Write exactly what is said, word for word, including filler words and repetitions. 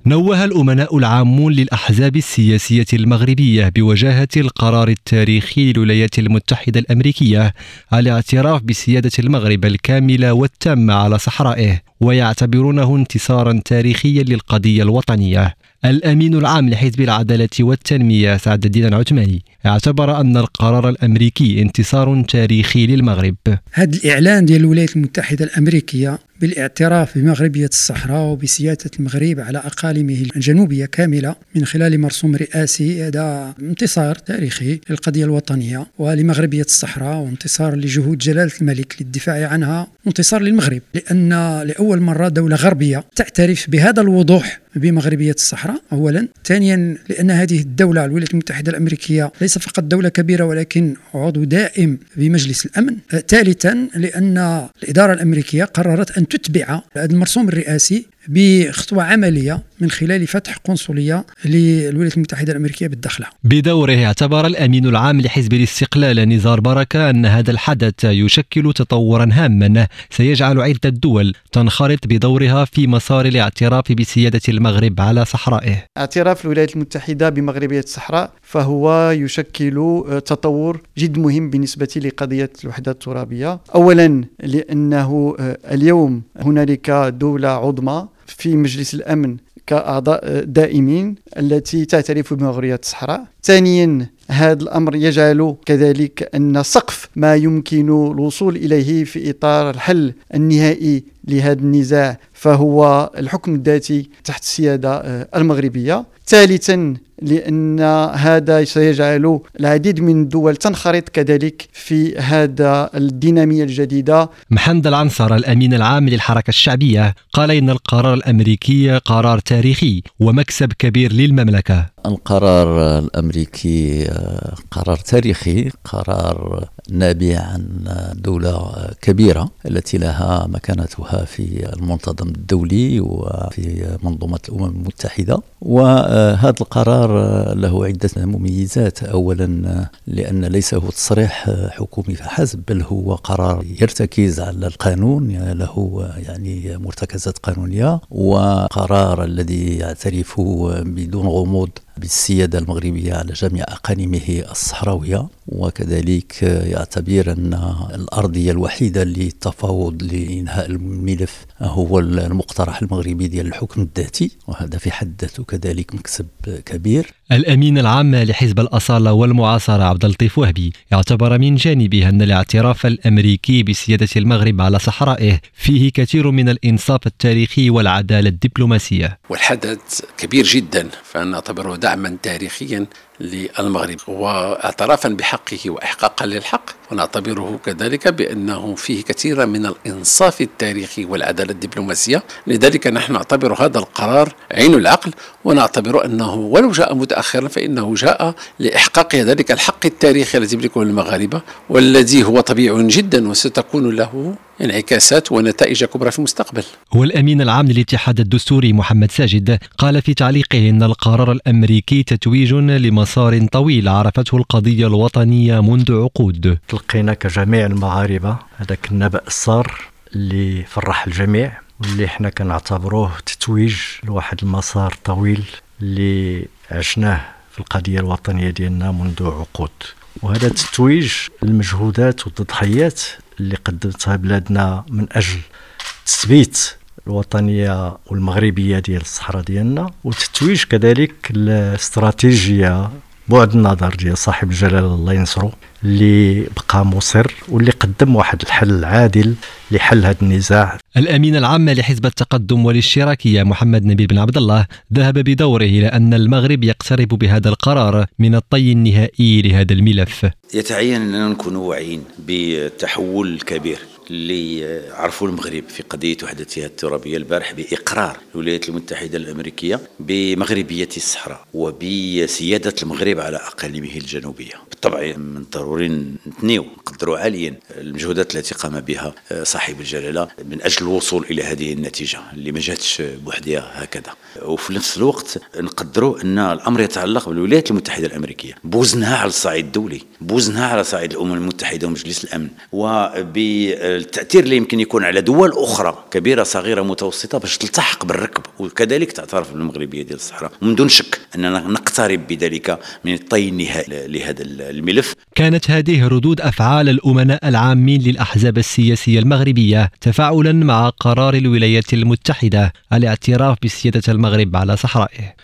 نوه الأمناء العامون للأحزاب السياسية المغربية بوجاهة القرار التاريخي للولايات المتحدة الأمريكية على الاعتراف بسيادة المغرب الكاملة والتامة على صحرائه، ويعتبرونه انتصارا تاريخيا للقضية الوطنية. الأمين العام لحزب العدالة والتنمية سعد الدين العثماني اعتبر أن القرار الأمريكي انتصار تاريخي للمغرب. هذا الإعلان ديال الولايات المتحدة الأمريكية بالاعتراف بمغربية الصحراء وبسيادة المغرب على أقاليمه الجنوبية كاملة من خلال مرسوم رئاسي، هذا انتصار تاريخي للقضية الوطنية ولمغربية الصحراء، وانتصار لجهود جلالة الملك للدفاع عنها، وانتصار للمغرب، لأن لأول مرة دولة غربية تعترف بهذا الوضوح بمغربية الصحراء أولا. ثانيا لأن هذه الدولة الولايات المتحدة الأمريكية ليس فقط دولة كبيرة ولكن عضو دائم بمجلس الأمن. ثالثا لأن الإدارة الأمريكية قررت أن تتبع هذا المرسوم الرئاسي بخطوة عملية من خلال فتح قنصلية للولايات المتحدة الأمريكية بالداخلة. بدوره اعتبر الأمين العام لحزب الاستقلال نزار بركة أن هذا الحدث يشكل تطورا هاما سيجعل عدة دول تنخرط بدورها في مسار الاعتراف بسيادة المغرب على صحرائه. اعتراف الولايات المتحدة بمغربية الصحراء فهو يشكل تطور جد مهم بالنسبة لقضية الوحدة الترابية. أولا لأنه اليوم هنالك دولة عظمى في مجلس الأمن كأعضاء دائمين التي تعترف بمغربية الصحراء. ثانيا هذا الأمر يجعل كذلك أن سقف ما يمكن الوصول إليه في إطار الحل النهائي لهذا النزاع فهو الحكم الذاتي تحت السيادة المغربية. ثالثا لأن هذا سيجعل العديد من الدول تنخرط كذلك في هذا الدينامية الجديدة. محمد العنصر الأمين العام للحركة الشعبية قال إن القرار الأمريكي قرار تاريخي ومكسب كبير للمملكة. القرار الأمريكي قرار تاريخي، قرار نابع عن دولة كبيرة التي لها مكانتها في المنظمة الدولي وفي منظومة الأمم المتحدة، وهذا القرار له عدة مميزات. أولا لأن ليس هو تصريح حكومي فحسب، بل هو قرار يرتكز على القانون، له يعني مرتكزات قانونية، وقرار الذي يعترف بدون غموض بالسيادة المغربية على جميع أقاليمه الصحراوية، وكذلك يعتبر أن الأرضية الوحيدة للتفاوض لإنهاء الملف هو المقترح المغربي ديال الحكم الذاتي، وهذا في حد ذاته كذلك مكسب كبير. الأمين العام لحزب الأصالة والمعاصرة عبد اللطيف وهبي اعتبر من جانبه أن الاعتراف الأمريكي بسيادة المغرب على صحرائه فيه كثير من الإنصاف التاريخي والعدالة الدبلوماسية، والحدث كبير جدا، فنعتبره دعما تاريخيا للمغرب واعترافا بحقه وإحقاقا للحق، ونعتبره كذلك بأنه فيه كثير من الإنصاف التاريخي والعدالة الدبلوماسية. لذلك نحن نعتبر هذا القرار عين العقل، ونعتبر أنه ولو جاء متأخرا فإنه جاء لإحقاق ذلك الحق التاريخي الذي يملكه المغاربة، والذي هو طبيعي جدا وستكون له انعكاسات ونتائج كبرى في المستقبل. والأمين العام للاتحاد الدستوري محمد ساجد قال في تعليقه إن القرار الأمريكي تتويج لمسار طويل عرفته القضية الوطنية منذ عقود. تلقينا كجميع المغاربة هذاك النبأ السار اللي فرح الجميع، واللي احنا كنعتبروه تتويج لواحد المسار طويل اللي عشناه في القضية الوطنية ديالنا منذ عقود. وهذا تتويج المجهودات والتضحيات اللي قدمتها بلادنا من أجل تثبيت الوطنية والمغربية ديال الصحراء ديالنا، وتتويج كذلك الاستراتيجية بعد النظر ديال صاحب الجلالة الله ينصره اللي بقى مصر واللي قدم واحد الحل عادل لحل هذا النزاع. الأمين العام لحزب التقدم والاشتراكية محمد نبيل بن عبد الله ذهب بدوره إلى أن المغرب يقترب بهذا القرار من الطي النهائي لهذا الملف. يتعين أننا نكون واعيين بالتحول الكبير اللي عرفوا المغرب في قضية وحدتها الترابية البارح بإقرار الولايات المتحدة الأمريكية بمغربية الصحراء وبسيادة المغرب على أقاليمه الجنوبية. بالطبع من الضروري نتنيو نقدروا عاليا المجهودات التي قام بها صاحب الجلالة من أجل الوصول إلى هذه النتيجة اللي ما جاتش بوحدها هكذا، وفي نفس الوقت نقدروا أن الأمر يتعلق بالولايات المتحدة الأمريكية بوزنها على الصعيد الدولي، بوزنها على صعيد الأمم المتحدة ومجلس الأمن، وب التأثير اللي يمكن يكون على دول أخرى كبيرة صغيرة متوسطة باش تلتحق بالركب وكذلك تعترف بالمغربية ديال الصحراء. ومن دون شك أننا نقترب بذلك من الطي النهائي لهذا الملف. كانت هذه ردود أفعال الأمناء العامين للأحزاب السياسية المغربية تفاعلا مع قرار الولايات المتحدة الاعتراف بسيادة المغرب على صحرائه.